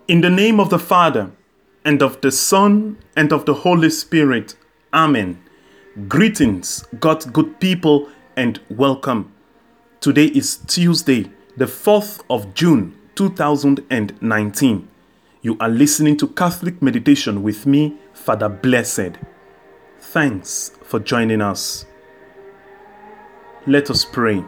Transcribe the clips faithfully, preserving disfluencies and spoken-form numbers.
In the name of the Father, and of the Son, and of the Holy Spirit. Amen. Greetings, God's good people, and welcome. Today is Tuesday, the fourth of June, two thousand nineteen. You are listening to Catholic Meditation with me, Father Blessed. Thanks for joining us. Let us pray.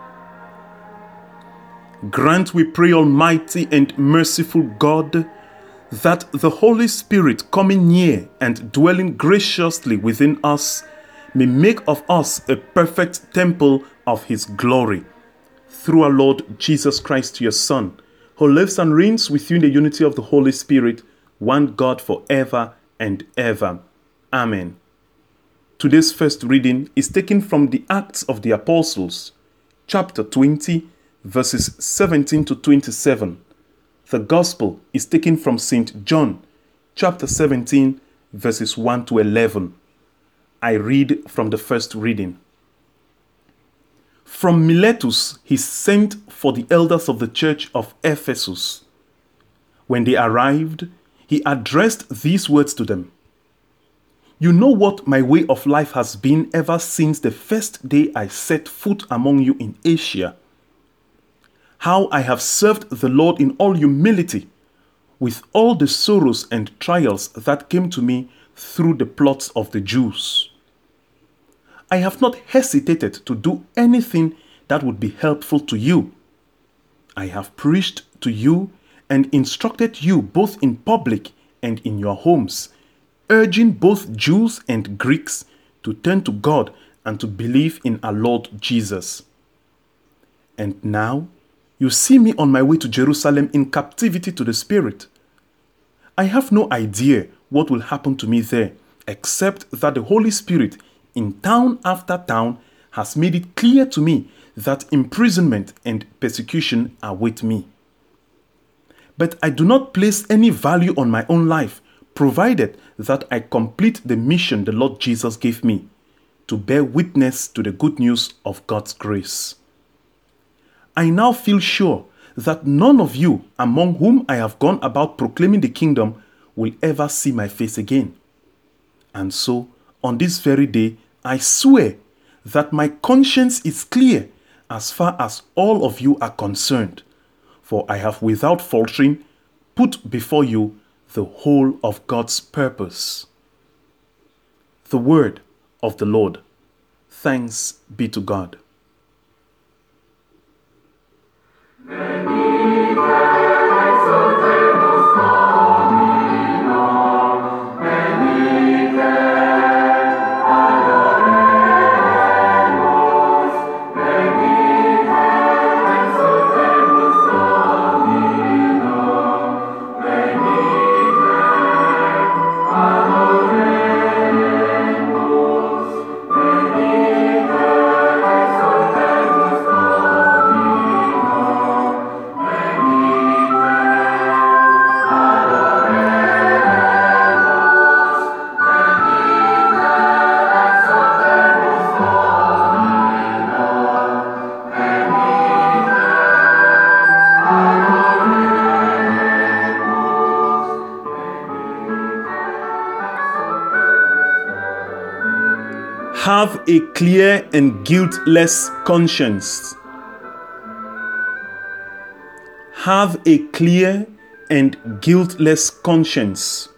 Grant, we pray, Almighty and merciful God, that the Holy Spirit coming near and dwelling graciously within us may make of us a perfect temple of His glory. Through our Lord Jesus Christ, your Son, who lives and reigns with you in the unity of the Holy Spirit, one God forever and ever. Amen. Today's first reading is taken from the Acts of the Apostles, chapter twenty, verses seventeen to twenty-seven. The Gospel is taken from Saint John, chapter seventeen, verses one to eleven. I read from the first reading. From Miletus he sent for the elders of the church of Ephesus. When they arrived, he addressed these words to them. You know what my way of life has been ever since the first day I set foot among you in Asia. How I have served the Lord in all humility, with all the sorrows and trials that came to me through the plots of the Jews. I have not hesitated to do anything that would be helpful to you. I have preached to you and instructed you both in public and in your homes, urging both Jews and Greeks to turn to God and to believe in our Lord Jesus. And now, you see me on my way to Jerusalem in captivity to the Spirit. I have no idea what will happen to me there, except that the Holy Spirit in town after town has made it clear to me that imprisonment and persecution await me. But I do not place any value on my own life, provided that I complete the mission the Lord Jesus gave me, to bear witness to the good news of God's grace. I now feel sure that none of you among whom I have gone about proclaiming the kingdom will ever see my face again. And so, on this very day, I swear that my conscience is clear as far as all of you are concerned, for I have without faltering put before you the whole of God's purpose. The word of the Lord. Thanks be to God. Have a clear and guiltless conscience. Have a clear and guiltless conscience.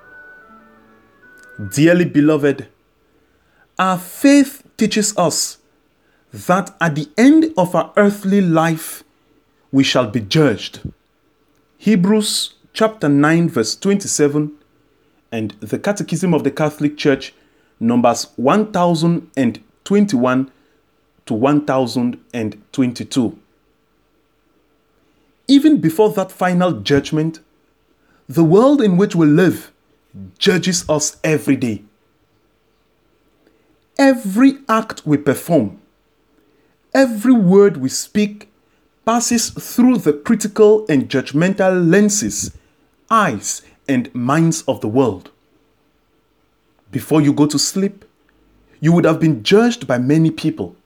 Dearly beloved, our faith teaches us that at the end of our earthly life, we shall be judged. Hebrews chapter nine, verse twenty-seven, and the Catechism of the Catholic Church, numbers one thousand twenty-one to one thousand twenty-two. Even before that final judgment, the world in which we live judges us every day. Every act we perform, every word we speak passes through the critical and judgmental lenses, eyes, and minds of the world. Before you go to sleep, you would have been judged by many people.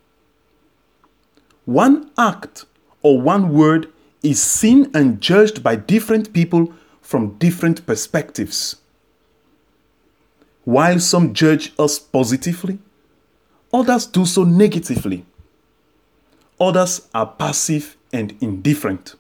One act or one word is seen and judged by different people from different perspectives. While some judge us positively, others do so negatively. Others are passive and indifferent.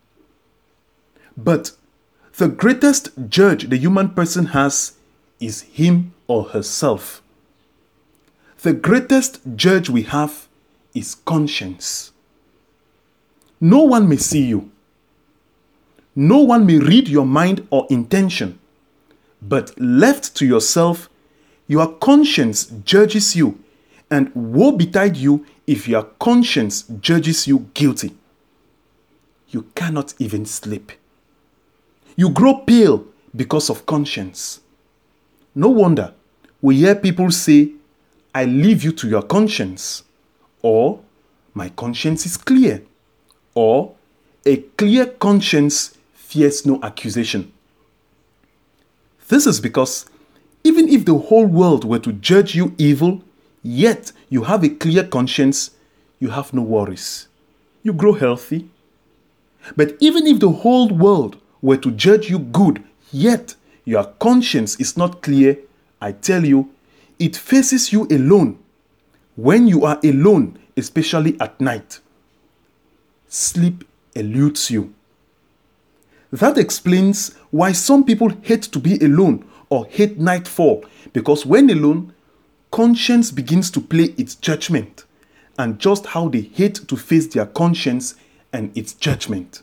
But the greatest judge the human person has is him or herself. The greatest judge we have is conscience. No one may see you. No one may read your mind or intention. But left to yourself, your conscience judges you, and woe betide you if your conscience judges you guilty. You cannot even sleep. You grow pale because of conscience. No wonder we hear people say, I leave you to your conscience, or my conscience is clear, or a clear conscience fears no accusation. This is because even if the whole world were to judge you evil, yet you have a clear conscience, you have no worries. You grow healthy. But even if the whole world were to judge you good, yet your conscience is not clear, I tell you, it faces you alone. When you are alone, especially at night, sleep eludes you. That explains why some people hate to be alone or hate nightfall, because when alone, conscience begins to play its judgment, and just how they hate to face their conscience and its judgment.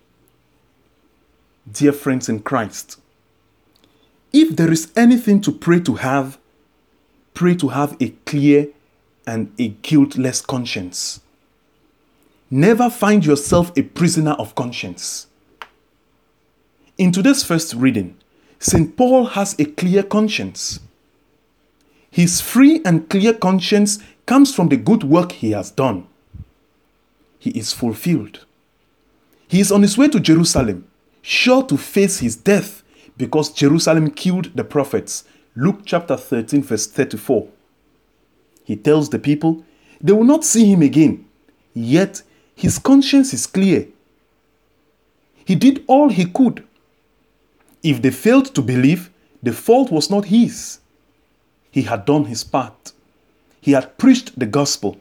Dear friends in Christ, if there is anything to pray to have, pray to have a clear and a guiltless conscience. Never find yourself a prisoner of conscience. In today's first reading, Saint Paul has a clear conscience. His free and clear conscience comes from the good work he has done. He is fulfilled. He is on his way to Jerusalem, sure to face his death because Jerusalem killed the prophets. Luke chapter thirteen verse thirty-four. He tells the people they will not see him again, yet his conscience is clear. He did all he could. If they failed to believe, the fault was not his. He had done his part. He had preached the gospel.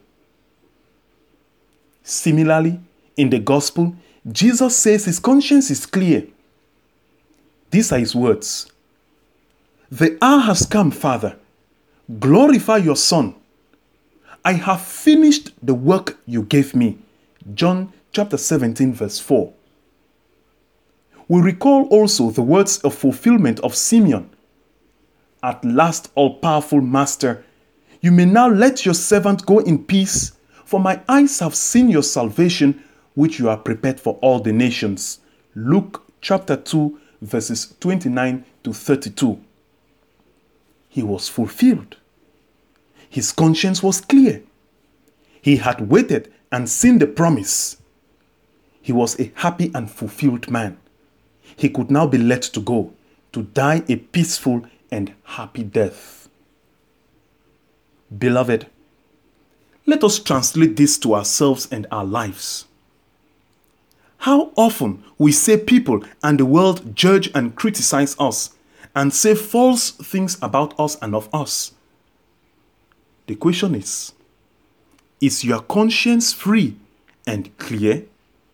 Similarly, in the gospel, Jesus says his conscience is clear. These are his words. The hour has come, Father. Glorify your Son. I have finished the work you gave me. John chapter seventeen verse four. We recall also the words of fulfillment of Simeon. At last, all-powerful Master, you may now let your servant go in peace, for my eyes have seen your salvation, which you have prepared for all the nations. Luke chapter two, verses twenty-nine to thirty-two. He was fulfilled. His conscience was clear. He had waited and seen the promise. He was a happy and fulfilled man. He could now be let to go, to die a peaceful and happy death. Beloved, let us translate this to ourselves and our lives. How often we say people and the world judge and criticize us and say false things about us and of us. The question is, is your conscience free and clear?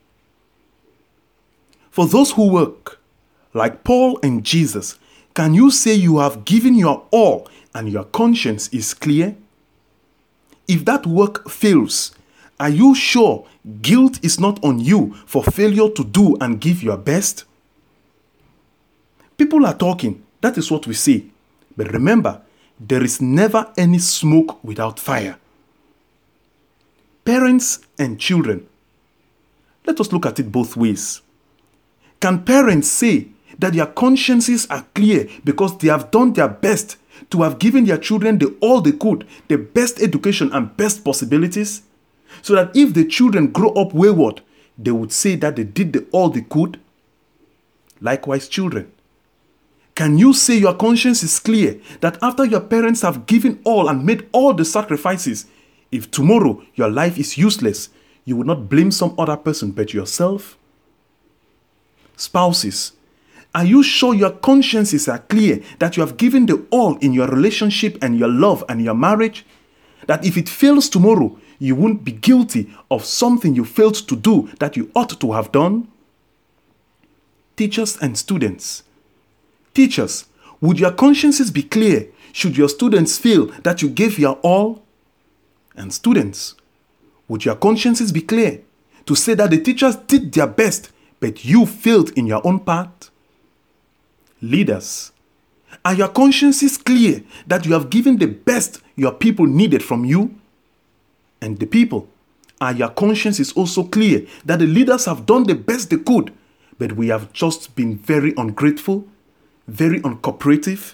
For those who work, like Paul and Jesus, can you say you have given your all and your conscience is clear? If that work fails, are you sure guilt is not on you for failure to do and give your best? People are talking, that is what we say. But remember, there is never any smoke without fire. Parents and children, let us look at it both ways. Can parents say that their consciences are clear because they have done their best to have given their children the all they could, the best education and best possibilities, so that if the children grow up wayward, they would say that they did the all they could? Likewise, children, can you say your conscience is clear that after your parents have given all and made all the sacrifices, if tomorrow your life is useless, you will not blame some other person but yourself? Spouses, Are you sure your consciences are clear that you have given the all in your relationship and your love and your marriage? That if it fails tomorrow, you won't be guilty of something you failed to do that you ought to have done? Teachers and students. Teachers, would your consciences be clear should your students feel that you gave your all? And students, would your consciences be clear to say that the teachers did their best, but you failed in your own part? Leaders, are your consciences clear that you have given the best your people needed from you? And the people, are your consciences also clear that the leaders have done the best they could, but we have just been very ungrateful, very uncooperative?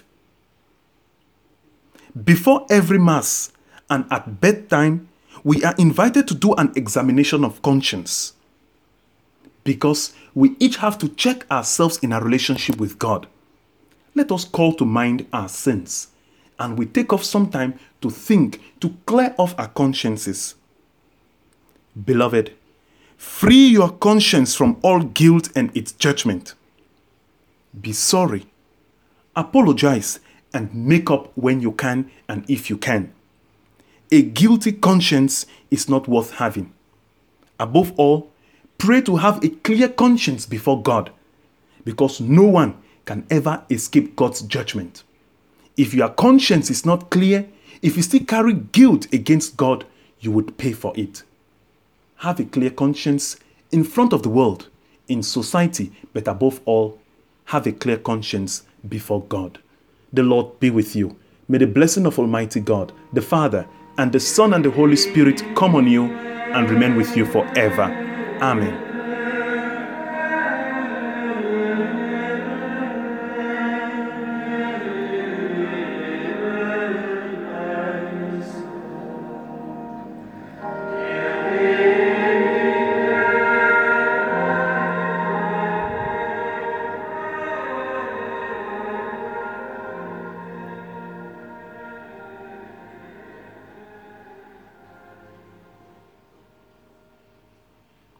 Before every Mass and at bedtime, we are invited to do an examination of conscience, because we each have to check ourselves in our relationship with God. Let us call to mind our sins, and we take off some time to think, to clear off our consciences. Beloved, free your conscience from all guilt and its judgment. Be sorry, apologize, and make up when you can and if you can. A guilty conscience is not worth having. Above all, pray to have a clear conscience before God, because no one can ever escape God's judgment. If your conscience is not clear, if you still carry guilt against God, you would pay for it. Have a clear conscience in front of the world, in society, but above all, have a clear conscience before God. The Lord be with you. May the blessing of Almighty God, the Father, and the Son and the Holy Spirit come on you and remain with you forever. Amen.